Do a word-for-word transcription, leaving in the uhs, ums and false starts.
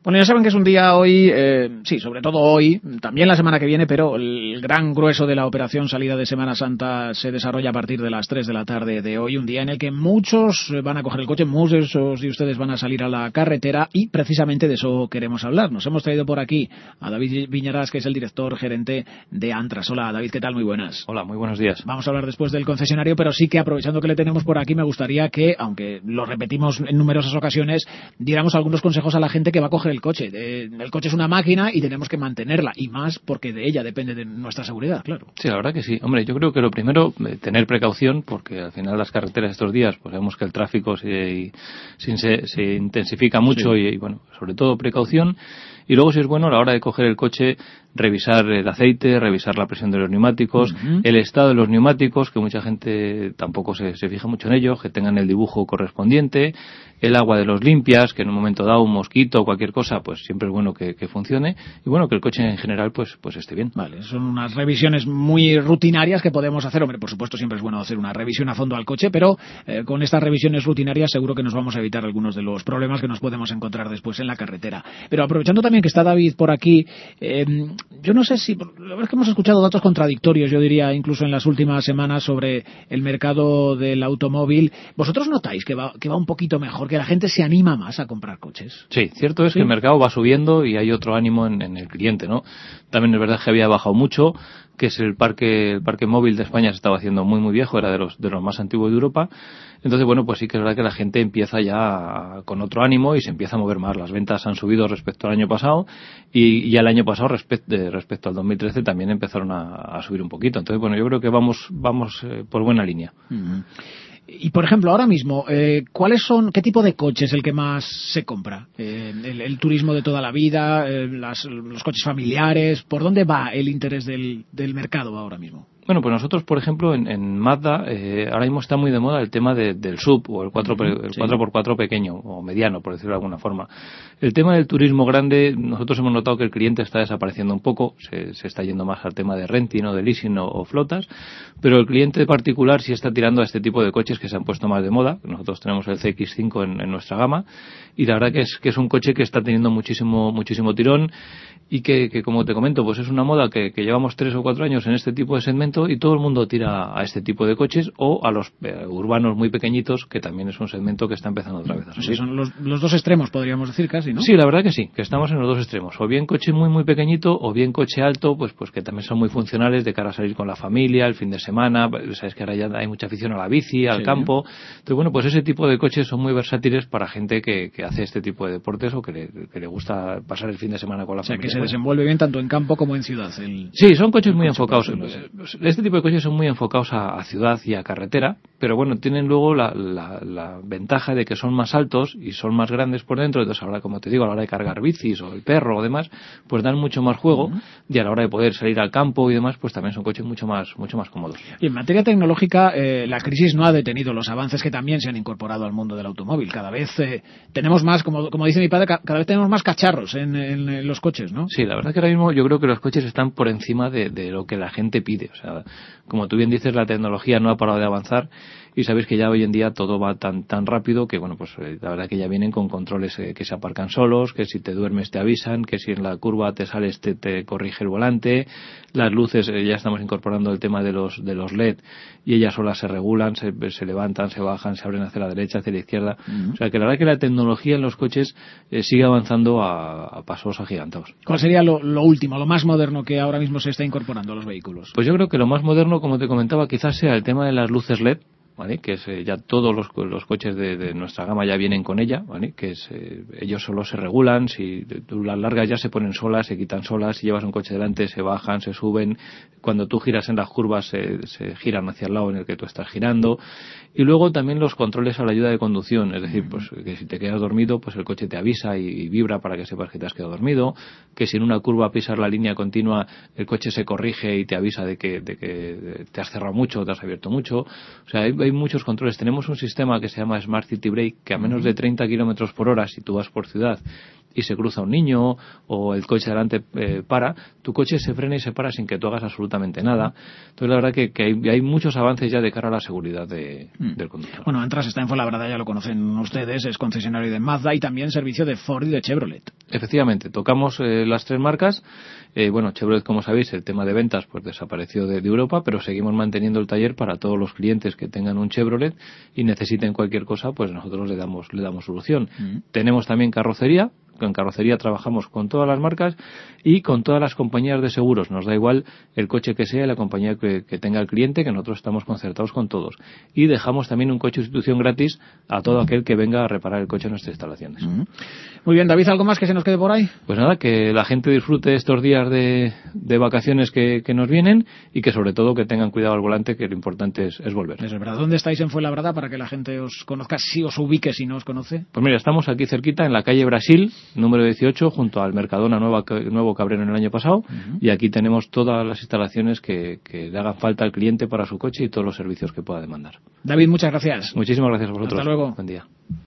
Bueno, ya saben que es un día hoy, eh, sí, sobre todo hoy, también la semana que viene, pero el gran grueso de la operación salida de Semana Santa se desarrolla a partir de las tres de la tarde de hoy, un día en el que muchos van a coger el coche, muchos de ustedes van a salir a la carretera y precisamente de eso queremos hablar. Nos hemos traído por aquí a David Viñarás, que es el director gerente de Antras. Hola, David, ¿qué tal? Muy buenas. Hola, muy buenos días. Vamos a hablar después del concesionario, pero sí que aprovechando que le tenemos por aquí, me gustaría que, aunque lo repetimos en numerosas ocasiones, diéramos algunos consejos a la gente que va a coger el coche. El coche es una máquina y tenemos que mantenerla, y más porque de ella depende de nuestra seguridad, claro. Sí, la verdad que sí. Hombre, yo creo que lo primero, tener precaución, porque al final las carreteras estos días, pues vemos que el tráfico se, se, se intensifica mucho, sí. y, y bueno, sobre todo precaución. Y luego, si es bueno, a la hora de coger el coche, revisar el aceite, revisar la presión de los neumáticos, uh-huh. el estado de los neumáticos, que mucha gente tampoco se, se fija mucho en ello, que tengan el dibujo correspondiente, el agua de los limpias, que en un momento dado un mosquito o cualquier cosa, pues siempre es bueno que, que funcione, y bueno, que el coche en general pues pues esté bien. Vale, son unas revisiones muy rutinarias que podemos hacer. Hombre, por supuesto siempre es bueno hacer una revisión a fondo al coche, pero eh, con estas revisiones rutinarias seguro que nos vamos a evitar algunos de los problemas que nos podemos encontrar después en la carretera. Pero aprovechando también que está David por aquí, eh, yo no sé si, la verdad es que hemos escuchado datos contradictorios, yo diría, incluso en las últimas semanas sobre el mercado del automóvil. ¿Vosotros notáis que va, que va un poquito mejor, que la gente se anima más a comprar coches? Sí, cierto es ¿Sí? que el mercado va subiendo y hay otro ánimo en, en el cliente, ¿no? También es verdad que había bajado mucho, que es el parque el parque móvil de España se estaba haciendo muy muy viejo, era de los de los más antiguos de Europa. Entonces, bueno, pues sí que es verdad que la gente empieza ya con otro ánimo y se empieza a mover más. Las ventas han subido respecto al año pasado y ya el año pasado respecto, respecto al dos mil trece también empezaron a, a subir un poquito. Entonces, bueno, yo creo que vamos vamos eh, por buena línea. Uh-huh. Y, por ejemplo, ahora mismo, eh, ¿cuáles son, qué tipo de coche es el que más se compra? Eh, el, el turismo de toda la vida, eh, las, los coches familiares, ¿por dónde va el interés del, del mercado ahora mismo? Bueno, pues nosotros, por ejemplo, en, en Mazda, eh, ahora mismo está muy de moda el tema de, del sub o el cuatro por cuatro pequeño o mediano, por decirlo de alguna forma. El tema del turismo grande, nosotros hemos notado que el cliente está desapareciendo un poco, se, se está yendo más al tema de renting o de leasing o, o flotas, pero el cliente particular sí está tirando a este tipo de coches que se han puesto más de moda. Nosotros tenemos el C X cinco en, en nuestra gama y la verdad que es que es un coche que está teniendo muchísimo muchísimo tirón y que, que como te comento, pues es una moda que, que llevamos tres o cuatro años en este tipo de segmento y todo el mundo tira a este tipo de coches o a los eh, urbanos muy pequeñitos, que también es un segmento que está empezando otra vez a subir. Sí, son los, los dos extremos, podríamos decir casi, ¿no? Sí, la verdad que sí, que estamos en los dos extremos, o bien coche muy muy pequeñito o bien coche alto, pues pues que también son muy funcionales de cara a salir con la familia, el fin de semana, sabes que ahora ya hay mucha afición a la bici, al sí. campo, entonces bueno, pues ese tipo de coches son muy versátiles para gente que, que hace este tipo de deportes o que le, que le gusta pasar el fin de semana con la o sea, familia. Que se desenvuelve bien tanto en campo como en ciudad. El, sí, son coches muy coche enfocados. sí. Este tipo de coches son muy enfocados a, a ciudad y a carretera, pero bueno, tienen luego la, la, la ventaja de que son más altos y son más grandes por dentro. Entonces ahora, como te digo, a la hora de cargar bicis o el perro o demás, pues dan mucho más juego. Uh-huh. Y a la hora de poder salir al campo y demás, pues también son coches mucho más mucho más cómodos. Y en materia tecnológica, eh, la crisis no ha detenido los avances que también se han incorporado al mundo del automóvil. Cada vez eh, tenemos más, como, como dice mi padre, cada vez tenemos más cacharros en, en, en los coches, ¿no? Sí, la verdad que ahora mismo yo creo que los coches están por encima de, de lo que la gente pide. O sea, como tú bien dices, la tecnología no ha parado de avanzar y sabéis que ya hoy en día todo va tan tan rápido que, bueno, pues eh, la verdad que ya vienen con controles eh, que se aparcan solos, que si te duermes te avisan, que si en la curva te sales te, te corrige el volante, las luces, eh, ya estamos incorporando el tema de los de los L E D y ellas solas se regulan, se, se levantan, se bajan, se abren hacia la derecha, hacia la izquierda. Uh-huh. O sea que la verdad que la tecnología en los coches eh, sigue avanzando a, a pasos agigantados. ¿Cuál sería lo, lo último, lo más moderno que ahora mismo se está incorporando a los vehículos? Pues yo creo que lo más moderno, como te comentaba, quizás sea el tema de las luces L E D, ¿vale? Que es, eh, ya todos los, los coches de, de nuestra gama ya vienen con ella, ¿vale? Que es, eh, ellos solo se regulan, si tú las largas ya se ponen solas, se quitan solas, si llevas un coche delante se bajan, se suben, cuando tú giras en las curvas se, se giran hacia el lado en el que tú estás girando, y luego también los controles a la ayuda de conducción, es decir, pues que si te quedas dormido, pues el coche te avisa y, y vibra para que sepas que te has quedado dormido, que si en una curva pisas la línea continua, el coche se corrige y te avisa de que, de que te has cerrado mucho, te has abierto mucho, o sea, hay, hay muchos controles. Tenemos un sistema que se llama Smart City Brake, que a menos de treinta kilómetros por hora, si tú vas por ciudad y se cruza un niño o el coche delante eh, para, tu coche se frena y se para sin que tú hagas absolutamente nada. Entonces la verdad que, que hay, hay muchos avances ya de cara a la seguridad de, mm. del conductor. Bueno, Antras está en Fuenlabrada, ya lo conocen ustedes, es concesionario de Mazda y también servicio de Ford y de Chevrolet. Efectivamente, tocamos eh, las tres marcas. Eh, bueno, Chevrolet, como sabéis, el tema de ventas pues desapareció de, de Europa, pero seguimos manteniendo el taller para todos los clientes que tengan un Chevrolet y necesiten cualquier cosa, pues nosotros le damos le damos solución. Mm. Tenemos también carrocería. En carrocería trabajamos con todas las marcas y con todas las compañías de seguros. Nos da igual el coche que sea y la compañía que, que tenga el cliente, que nosotros estamos concertados con todos. Y dejamos también un coche de sustitución gratis a todo aquel que venga a reparar el coche en nuestras instalaciones. Uh-huh. Muy bien, David, ¿algo más que se nos quede por ahí? Pues nada, que la gente disfrute estos días de, de vacaciones que, que nos vienen y que sobre todo que tengan cuidado al volante, que lo importante es, es volver. Es verdad. ¿Dónde estáis en Fuenlabrada para que la gente os conozca, si os ubique, si no os conoce? Pues mira, estamos aquí cerquita en la calle Brasil, número dieciocho, junto al Mercadona Nueva, Nuevo Cabrero en el año pasado, uh-huh. Y aquí tenemos todas las instalaciones que, que le hagan falta al cliente para su coche y todos los servicios que pueda demandar. David, muchas gracias. Muchísimas gracias a vosotros. Hasta luego. Buen día.